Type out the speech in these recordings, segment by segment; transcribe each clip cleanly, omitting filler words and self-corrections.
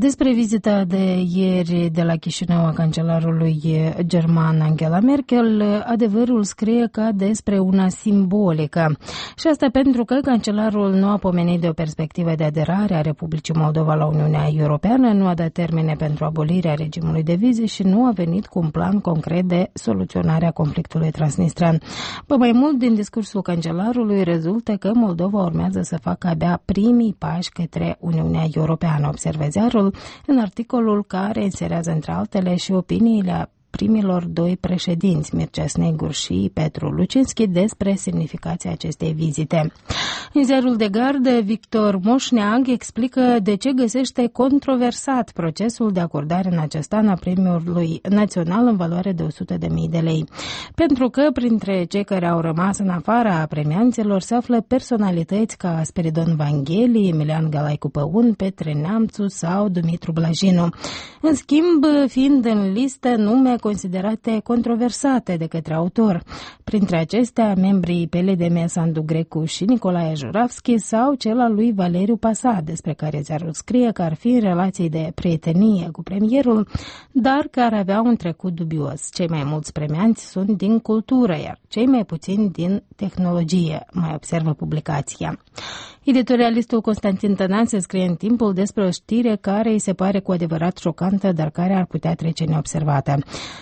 Despre vizita de ieri de la Chișinău a cancelarului german Angela Merkel, adevărul scrie ca despre una simbolică. Și asta pentru că cancelarul nu a pomenit de o perspectivă de aderare a Republicii Moldova la Uniunea Europeană, nu a dat termene pentru abolirea regimului de vize și nu a venit cu un plan concret de soluționare a conflictului transnistran. Mai mult, din discursul cancelarului rezultă că Moldova urmează să facă abia primii pași către Uniunea Europeană, observă Ziarul, în articolul care inserează între altele și opiniile primilor doi președinți, Mircea Snegur și Petru Lucinski, despre semnificația acestei vizite. În ziarul de gardă, Victor Moșneag explică de ce găsește controversat procesul de acordare în acest an a premiului național în valoare de 100.000 de lei. Pentru că printre cei care au rămas în afara premianților se află personalități ca Spiridon Vangheli, Emilian Galaicu Păun, Petre Neamțu sau Dumitru Blajinu. În schimb, fiind în listă nume considerate controversate de către autor. Printre acestea, membrii PLDM Sandu Grecu și Nicolae Juravski sau cel al lui Valeriu Pasa, despre care ziarul scrie că ar fi în relații de prietenie cu premierul, dar care avea un trecut dubios. Cei mai mulți premianți sunt din cultură, iar cei mai puțini din tehnologie, mai observă publicația. Editorialistul Constantin Tănase scrie în Timpul despre o știre care îi se pare cu adevărat șocantă, dar care ar putea trece neobservată.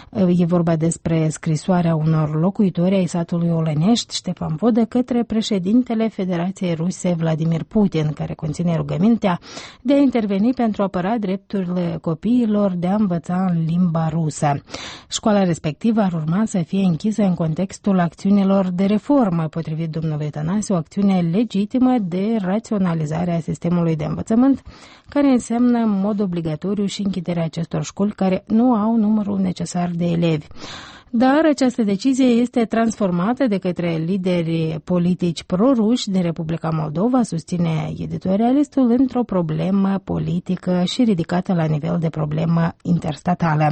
E vorba despre scrisoarea unor locuitori ai satului Olănești, Ștefan Vodă, către președintele Federației Ruse Vladimir Putin, care conține rugămintea de a interveni pentru a apăra drepturile copiilor de a învăța în limba rusă. Școala respectivă ar urma să fie închisă în contextul acțiunilor de reformă, potrivit domnului Tănase, o acțiune legitimă de raționalizare a sistemului de învățământ, care înseamnă în mod obligatoriu și închiderea acestor școli care nu au numărul necesar de elevi. Dar această decizie este transformată de către lideri politici proruși din Republica Moldova, susține editorialistul, într-o problemă politică și ridicată la nivel de problemă interstatală.